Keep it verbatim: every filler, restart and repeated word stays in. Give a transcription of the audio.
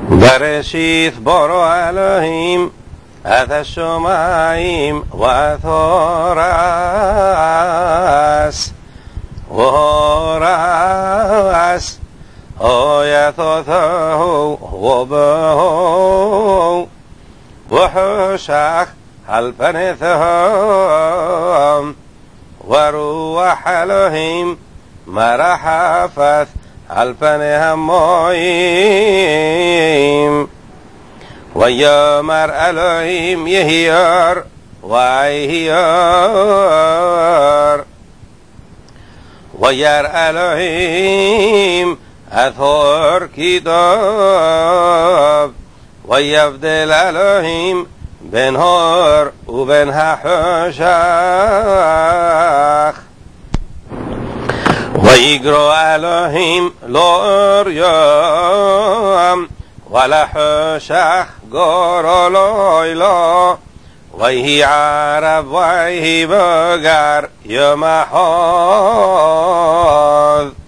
בראשית בורא אלוהים את השמיים ואת הארץ, והארץ הוית אותו ובהו, וחשך על פני תהום, ורוח אלוהים מרחפת על פני המים. ויאמר אלוהים יהי אור, ויהי אור. וירא אלוהים את האור כי טוב, ויבדל אלוהים בין האור ובין החושך. ויגרא אלוהים לאור יום, ולחושך גרא לילה, ויהי ערב ויהי בוקר יום אחד.